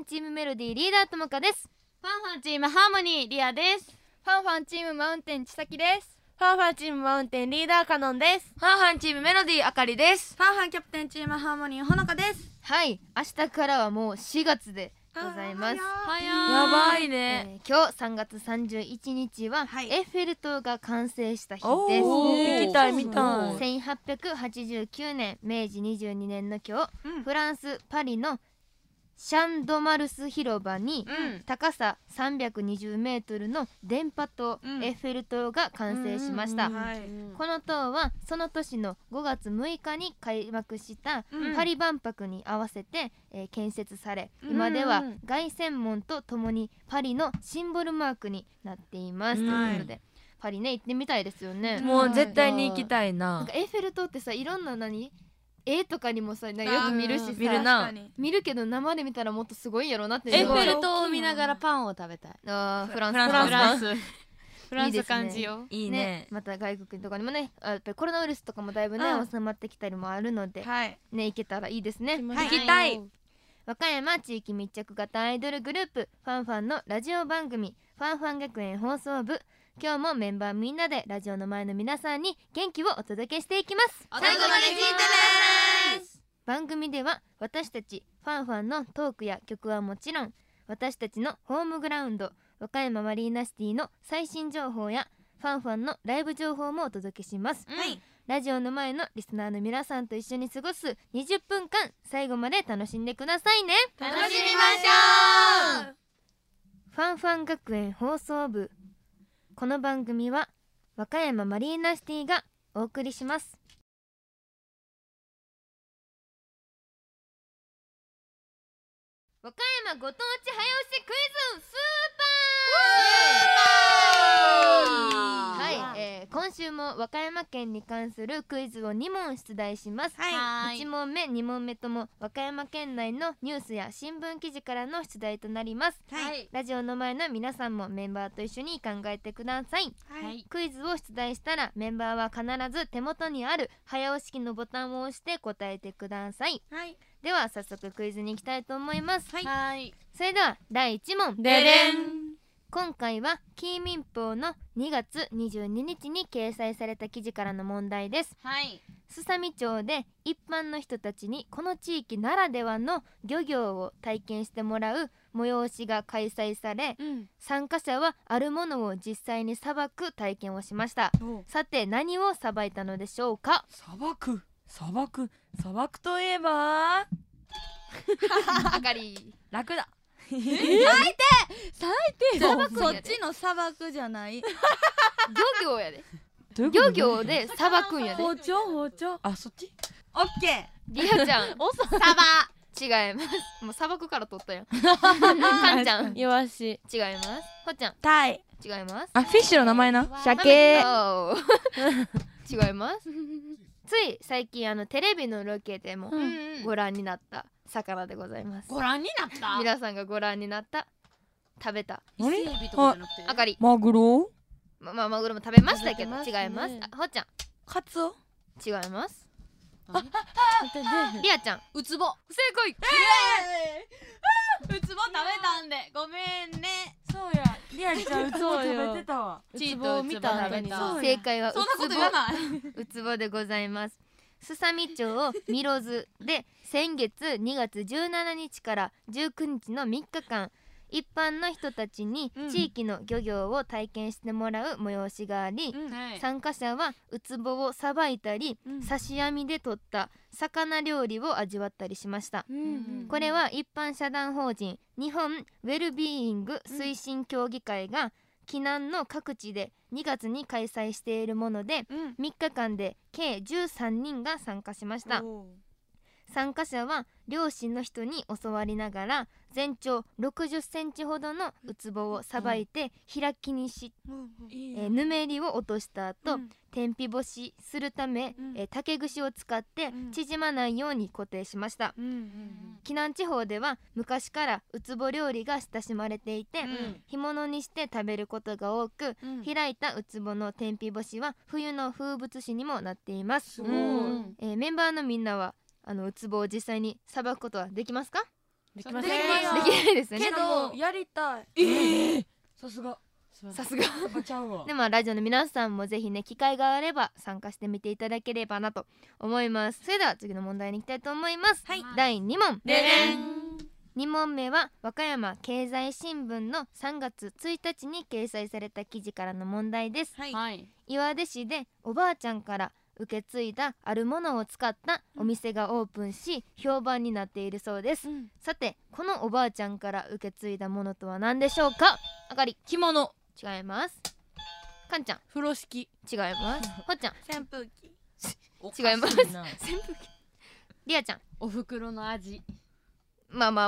チームメロディーリーダーともかです。 ファンファンチームハーモニーリアです。 ファンファンチームマウンテンちさきです。 ファンファンチームマウンテンリーダーカノンです。 ファンファンチームメロディーあかりです。 ファンファンキャプテンチームハーモニーほのかです。 はい、明日からはもう4月でございます。 やばいね、 今日3月31日は、エッフェル塔が完成した日です。 行きたい見たい。 1889年明治22年の今日、フランスパリのシャンドマルス広場に、高さ320メートルの電波塔、エッフェル塔が完成しました。この塔はその年の5月6日に開幕した、パリ万博に合わせて、建設され、今では凱旋門とともにパリのシンボルマークになっています、ということでパリね行ってみたいですよね。 もう絶対に行きたいな。 なんかエッフェル塔ってさ、いろんな絵とかにもさ、なんかよく見るしさ、見るけど生で見たらもっとすごいやろなって。 エッフェル塔を見ながらパンを食べたい。 フランス感じよ。 いいね。 また外国とかにもね、やっぱりコロナウイルスとかもだいぶね収まってきたりもあるので、ね、行けたらいいですね。 行きたい。 和歌山地域密着型アイドルグループファンファンのラジオ番組ファンファン学園放送部、今日もメンバーみんなでラジオの前の皆さんに元気をお届けしていきます。 最後まで聞いてね。 番組では私たちファンファンのトークや曲はもちろん、私たちのホームグラウンド和歌山マリーナシティの最新情報やファンファンのライブ情報もお届けします。ラジオの前のリスナーの皆さんと一緒に過ごす20分間、最後まで楽しんでくださいね。 楽しみましょう。 ファンファン学園放送部、この番組は和歌山マリーナシティがお送りします。和歌山ご当地早押しクイズスーパー。はい、今週も和歌山県に関するクイズを2問出題します。1問目2問目とも和歌山県内のニュースや新聞記事からの出題となります。ラジオの前の皆さんもメンバーと一緒に考えてください。クイズを出題したらメンバーは必ず手元にある早押し機のボタンを押して答えてください。では早速クイズに行きたいと思います。それでは第1問、 ででん。 今回はキー民報の2月22日に掲載された記事からの問題です。すさみ町で一般の人たちにこの地域ならではの漁業を体験してもらう催しが開催され、参加者はあるものを実際にさばく体験をしました。さて何をさばいたのでしょうか。 さばくといえばあかり楽だ。 最低そっちの砂漠じゃない。 漁業やで。漁業でさばくんやで。 包丁あ、そっち。 オッケー。リアちゃんサバ違います。もう砂漠から取ったやん。かんちゃんイワシ違います。ほっちゃんタイ違います。 あ、フィッシュの名前な。 鮭違います。つい最近テレビのロケでもご覧になった魚でございます。 ご覧になった。 皆さんがご覧になった食べた伊勢海老とかじゃなくてあかりマグロ。 マグロも食べましたけど違います。ほっちゃんカツオ。 違います。リアちゃんウツボ。 不正解。 ウツボ食べたんでごめんね。 そうや、リアちゃんウツボ食べてたわ。 チートウツボ食べた。 正解はそんなこと言わない。 ウツボでございます。すさみ町ミロズで先月2月17日から19日の3日間、一般の人たちに地域の漁業を体験してもらう催しがあり、参加者はウツボをさばいたり、刺し網で取った魚料理を味わったりしました。これは一般社団法人日本ウェルビーイング推進協議会が紀南の各地で2月に開催しているもので、3日間で計13人が参加しました。参加者は漁師の人に教わりながら全長60センチほどのウツボをさばいて開きにし、ぬめりを落とした後、天日干しするため、竹串を使って縮まないように固定しました。紀南地方では昔からウツボ料理が親しまれていて、干物にして食べることが多く、開いたウツボの天日干しは冬の風物詩にもなっています。メンバーのみんなはウツボを実際にさばくことはできますか？ できません。 できないですよねけどやりたい。 さすがさすがちゃうわでもラジオの皆さんもぜひね機会があれば参加してみていただければなと思います。それでは次の問題に行きたいと思います。 はい第2問。 でれん。 2問目は和歌山経済新聞の3月1日に掲載された記事からの問題です。 はい。 はい岩出市でおばあちゃんから受け継いだあるものを使ったお店がオープンし評判になっているそうです、さてこのおばあちゃんから受け継いだものとは何でしょうか。あかり着物。 違います。かんちゃん風呂敷。 違いますほっちゃん扇風機。 違いますおかしいな扇風機りあちゃんお袋の味まあ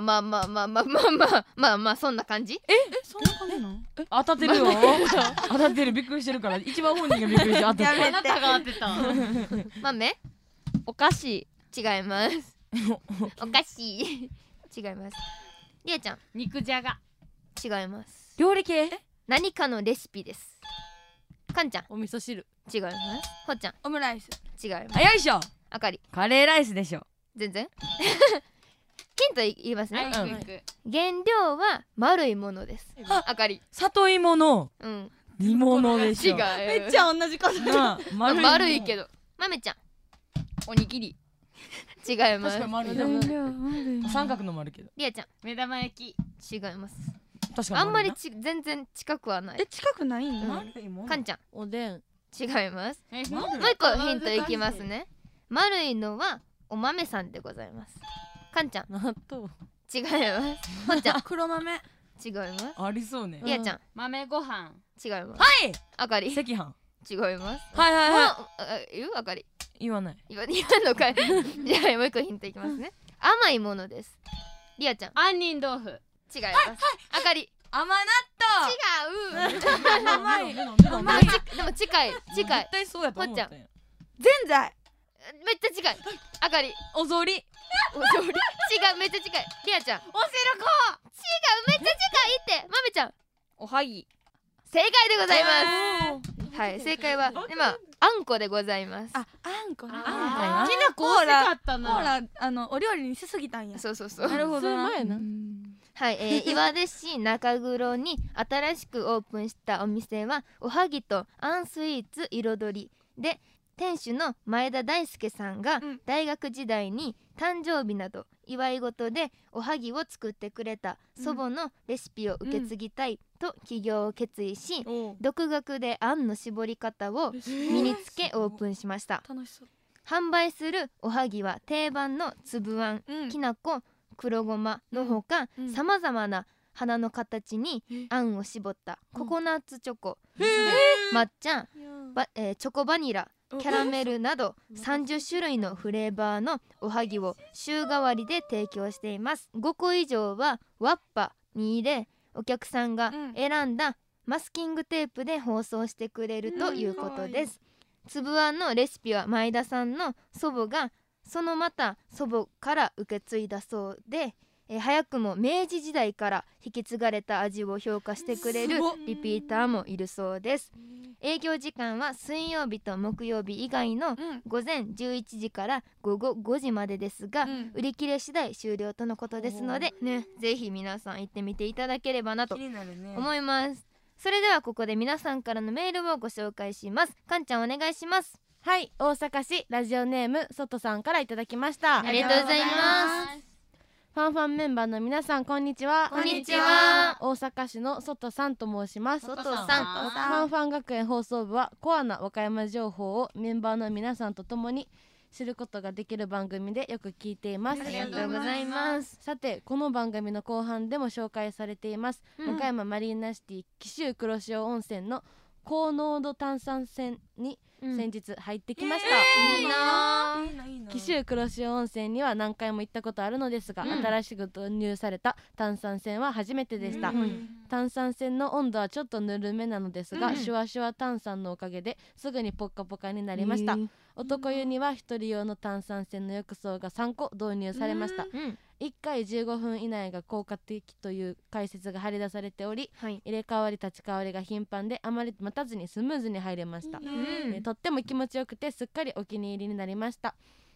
そんな感じ。 そんな感じなん？ 当たってるよ当たってるびっくりしてるから一番本人がびっくりして当たってるあなたが当てた豆お菓子。 違いますおかしい違います。りあちゃん肉じゃが違います。 料理系何かのレシピです。かんちゃんお味噌汁。 違います。ほっちゃんオムライス。 違います。 早いっしょあかりカレーライスでしょ全然ヒント言いますね、 はいうんいくいく原料は丸いものです。あかり里芋のうん煮物でし違うょめっちゃ同じことなあ丸いけどまめちゃんおにぎり違います。 確かに丸いな三角のもあるけどりあちゃん目玉焼き違います。 確かにあんまり丸全然近くはない。 近くないんうん丸いものかんちゃんおでん。 違います。 えもう一個ヒントいきますね。丸いのはお豆さんでございます。かんちゃん納豆。 違います。ほっちゃん黒豆。 違います。 ありそうねりあちゃん豆ご飯違います。 はいあかり違い赤飯ます。 はいはいは言うあかりい言わない言わんのかいじゃあもう一個ヒントいきますね。甘いものです。りあちゃん杏仁豆腐違います。あかり甘納違う豆。甘い。 甘いでも近い近い絶対そうやと思ったんやぜんざい。 めっちゃ近い。あかりおぞり違うめっちゃ近い。りあちゃん違うおしるこめっちゃ近いってまめちゃんおはぎ。 正解でございます。はい正解は今あんこでございます。 あ、あんこね。 ああきなこ惜しかったなほら、お料理にしすぎたんや。 そうそうそうなるほどな。 前なはい、岩出市中黒に新しくオープンしたお店はおはぎとあんスイーツ彩りで店主の前田大輔さんがうん大学時代に誕生日など祝い事でおはぎを作ってくれた祖母のレシピを受け継ぎたいと起業を決意し、 おう独学であんの絞り方を身につけオープンしました。 楽しそう。 販売するおはぎは定番の粒あん、きなこ、黒ごまのほかうんさまざまな花の形にえあんを絞ったココナッツチョコ、 へ抹茶、チョコバニラ、キャラメルなど30種類のフレーバーのおはぎを週替わりで提供しています。5個以上はワッパに入れお客さんが選んだマスキングテープで包装してくれるということです。粒あんのレシピは前田さんの祖母がそのまた祖母から受け継いだそうで、早くも明治時代から引き継がれた味を評価してくれるすごっリピーターもいるそうです。営業時間は水曜日と木曜日以外の午前11時から午後5時までですが、売り切れ次第終了とのことですので、ね、ぜひ皆さん行ってみていただければなと気になるね思います。それではここで皆さんからのメールをご紹介します。かんちゃんお願いします。 はい、大阪市ラジオネームそとさんからいただきました。 ありがとうございますファンファンメンバーの皆さんこんにちは。 こんにちは。 大阪市のそとさんと申します。 外さんファンファン学園放送部はコアな和歌山情報をメンバーの皆さんと共に知ることができる番組でよく聞いています。 ありがとうございます。 さてこの番組の後半でも紹介されています、和歌山マリーナシティ紀州黒潮温泉の高濃度炭酸泉に先日入ってきました、 いいないいないいな紀州黒潮温泉には何回も行ったことあるのですが、新しく導入された炭酸泉は初めてでした、炭酸泉の温度はちょっとぬるめなのですが、シュワシュワ炭酸のおかげですぐにポッカポカになりました。男湯には1人用の炭酸泉の浴槽が3個導入されました。1回15分以内が効果的という解説が張り出されており、入れ替わり立ち替わりが頻繁であまり待たずにスムーズに入れました、とっても気持ちよくてすっかりお気に入りになりました。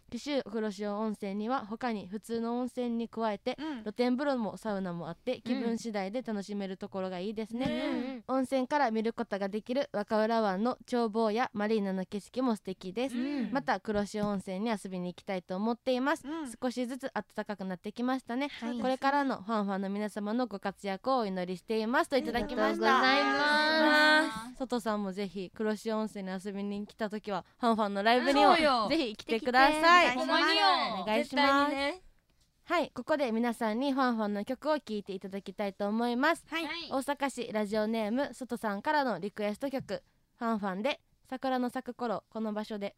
紀州黒潮温泉には他に普通の温泉に加えて、露天風呂もサウナもあって気分次第で楽しめるところがいいですね、温泉から見ることができる若浦湾の眺望やマリーナの景色も素敵です、また黒潮温泉に遊びに行きたいと思っています、少しずつ暖かくなってきましたね、これからのファンの皆様のご活躍をお祈りしていますといただきました。 ありがとうございます。 外さんもぜひ黒潮温泉に遊びに来た時はファンのライブにもぜひ来てください。 ほんまによお願いします。はい、ここで皆さんにファンの曲を聴いていただきたいと思います、大阪市ラジオネーム外さんからのリクエスト曲、ファンで桜の咲く頃この場所で。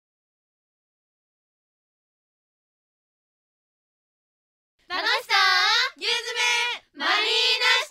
楽しさゆずめマリーナシ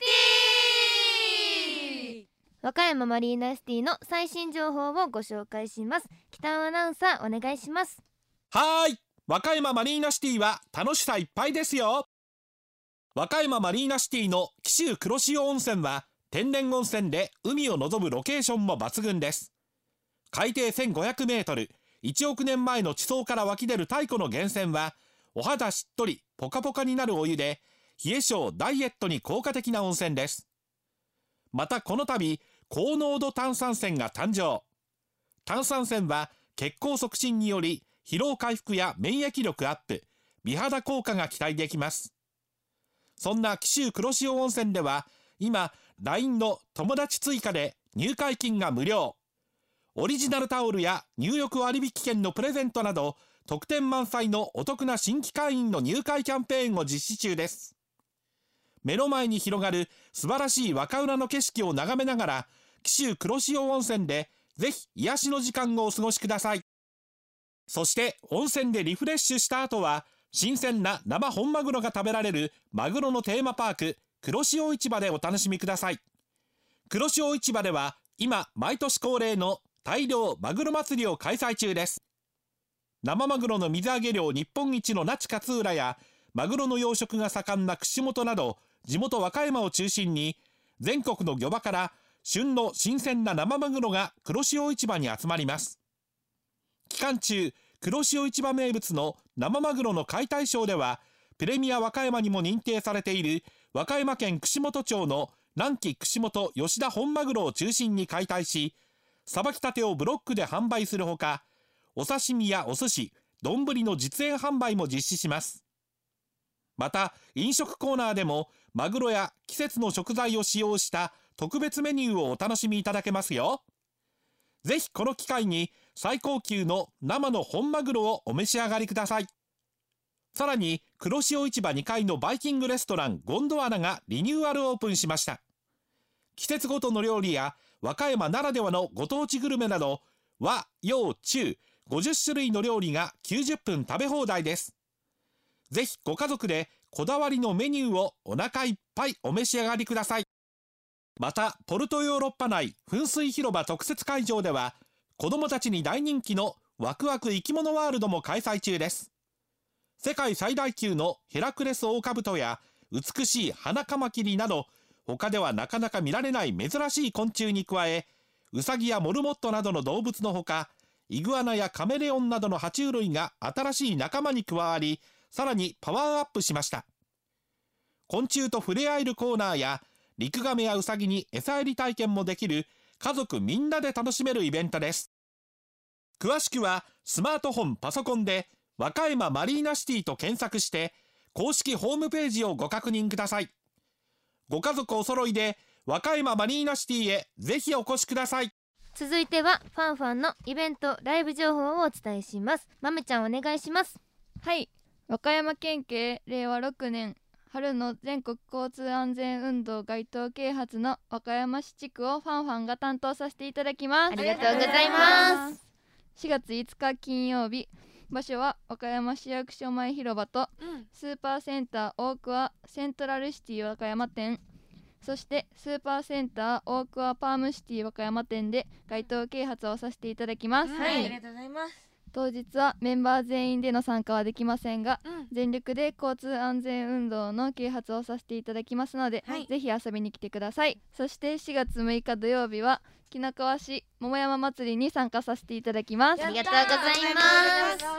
ティ。和歌山マリーナシティの最新情報をご紹介します。北尾アナウンサーお願いします。 はーい、和歌山マリーナシティは楽しさいっぱいですよ。和歌山マリーナシティの紀州黒潮温泉は天然温泉で海を望むロケーションも抜群です。海底1500メートル、1億年前の地層から湧き出る太古の源泉はお肌しっとりポカポカになるお湯で冷え性ダイエットに効果的な温泉です。またこの度高濃度炭酸泉が誕生。炭酸泉は血行促進により疲労回復や免疫力アップ、美肌効果が期待できます。そんな紀州黒潮温泉では今 LINE の友達追加で入会金が無料、オリジナルタオルや入浴割引券のプレゼントなど特典満載のお得な新規会員の入会キャンペーンを実施中です。目の前に広がる素晴らしい若浦の景色を眺めながら紀州黒潮温泉でぜひ癒しの時間をお過ごしください。そして温泉でリフレッシュした後は新鮮な生本マグロが食べられるマグロのテーマパーク黒潮市場でお楽しみください。黒潮市場では今毎年恒例の大漁マグロ祭りを開催中です。生マグロの水揚げ量日本一の那智勝浦やマグロの養殖が盛んな串本など地元和歌山を中心に全国の漁場から旬の新鮮な生マグロが黒潮市場に集まります。期間中黒潮市場名物の生マグロの解体ショーではプレミア和歌山にも認定されている和歌山県串本町の南紀串本吉田本マグロを中心に解体し、さばきたてをブロックで販売するほか、お刺身やお寿司、丼の実演販売も実施します。また飲食コーナーでもマグロや季節の食材を使用した特別メニューをお楽しみいただけますよ。ぜひこの機会に最高級の生の本マグロをお召し上がりください。さらに黒潮市場2階のバイキングレストランゴンドワナがリニューアルオープンしました。季節ごとの料理や和歌山ならではのご当地グルメなど和洋中50種類の料理が90分食べ放題です。ぜひご家族でこだわりのメニューをお腹いっぱいお召し上がりください。またポルトヨーロッパ内噴水広場特設会場では子どもたちに大人気のワクワク生き物ワールドも開催中です。世界最大級のヘラクレスオオカブトや美しいハナカマキリなど他ではなかなか見られない珍しい昆虫に加え、ウサギやモルモットなどの動物のほかイグアナやカメレオンなどの爬虫類が新しい仲間に加わり、さらにパワーアップしました。昆虫と触れ合えるコーナーやリクガメやウサギに餌やり体験もできる家族みんなで楽しめるイベントです。詳しくはスマートフォンパソコンで和歌山マリーナシティと検索して公式ホームページをご確認ください。ご家族お揃いで和歌山マリーナシティへぜひお越しください。 続いてはファンのイベントライブ情報をお伝えします。まめちゃんお願いします。 はい、和歌山県警令和6年春の全国交通安全運動街頭啓発の和歌山市地区をファンが担当させていただきます。 ありがとうございます。 4月5日金曜日、場所は和歌山市役所前広場と、スーパーセンター大桑セントラルシティ和歌山店、そしてスーパーセンター大桑パームシティ和歌山店で街頭啓発をさせていただきます。 はい、ありがとうございます。 当日はメンバー全員での参加はできませんが、全力で交通安全運動の啓発をさせていただきますので、ぜひ遊びに来てください。そして4月6日土曜日は紀の川市桃山祭りに参加させていただきます。 ありがとうございます。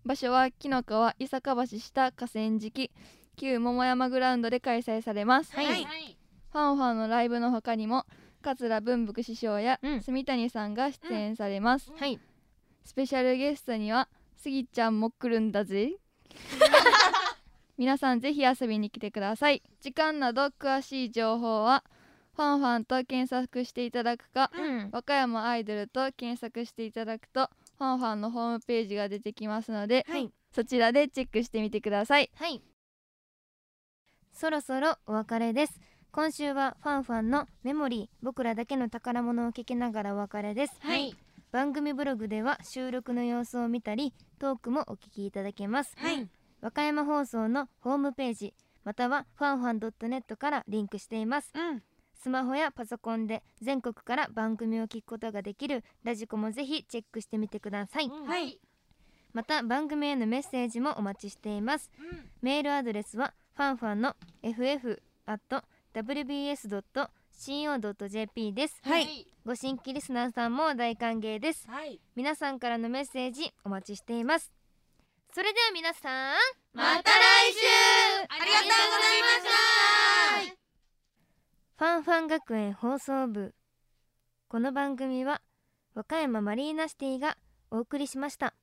場所は紀の川伊坂橋下河川敷旧桃山グラウンドで開催されます。 はい、 ファンファンのライブの他にも桂文福師匠やうん住谷さんが出演されます。 はい、 スペシャルゲストにはスギちゃんも来るんだぜ皆さんぜひ遊びに来てください。時間など詳しい情報はファンファンと検索していただくか、 うん和歌山アイドルと検索していただくとファンファンのホームページが出てきますので、 はい、 そちらでチェックしてみてください。 はい、そろそろお別れです。今週はファンファンのメモリー僕らだけの宝物を聞きながらお別れです。 はい、 番組ブログでは収録の様子を見たりトークもお聞きいただけます。和歌山放送のホームページまたはファンファン .net からリンクしています。スマホやパソコンで全国から番組を聞くことができるラジコもぜひチェックしてみてください。また番組へのメッセージもお待ちしています。メールアドレスはファンファンの ff@wbs.co.jp です。ご新規リスナーさんも大歓迎です。皆さんからのメッセージお待ちしています。それでは皆さんまた来週ありがとうございました。 ファンファン学園放送部、この番組は和歌山マリーナシティがお送りしました。